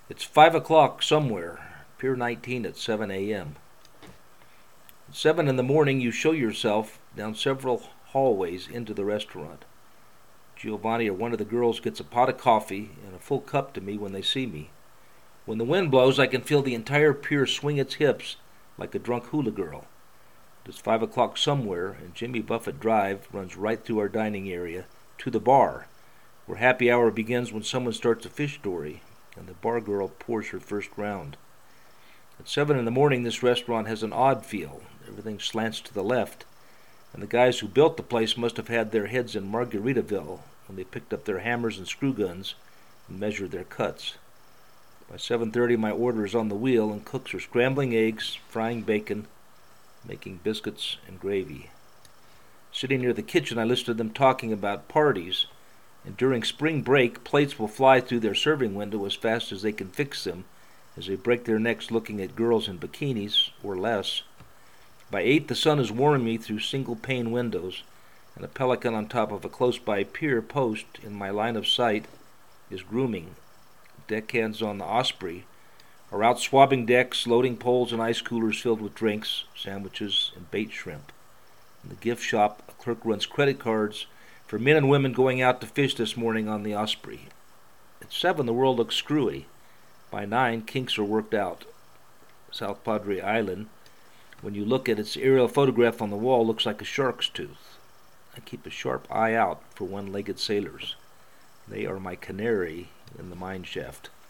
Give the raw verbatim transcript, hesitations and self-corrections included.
It's five o'clock somewhere, Pier nineteen at seven a m At seven in the morning, you show yourself down several hallways into the restaurant. Giovanni or one of the girls gets a pot of coffee and a full cup to me when they see me. When the wind blows, I can feel the entire pier swing its hips like a drunk hula girl. It's five o'clock somewhere, and Jimmy Buffett Drive runs right through our dining area to the bar, where happy hour begins when someone starts a fish story and the bar girl pours her first round. At seven in the morning, this restaurant has an odd feel. Everything slants to the left, and the guys who built the place must have had their heads in Margaritaville when they picked up their hammers and screw guns and measured their cuts. By seven thirty, my order is on the wheel, and cooks are scrambling eggs, frying bacon, making biscuits and gravy. Sitting near the kitchen, I listen to them talking about parties, and during spring break, plates will fly through their serving window as fast as they can fix them as they break their necks looking at girls in bikinis, or less. By eight, the sun is warming me through single-pane windows, and a pelican on top of a close-by pier post in my line of sight is grooming. Deckhands on the Osprey are out swabbing decks, loading poles and ice coolers filled with drinks, sandwiches, and bait shrimp. In the gift shop, a clerk runs credit cards for men and women going out to fish this morning on the Osprey. At seven, the world looks screwy. By nine, kinks are worked out. South Padre Island, when you look at its aerial photograph on the wall, looks like a shark's tooth. I keep a sharp eye out for one-legged sailors. They are my canary in the mine shaft.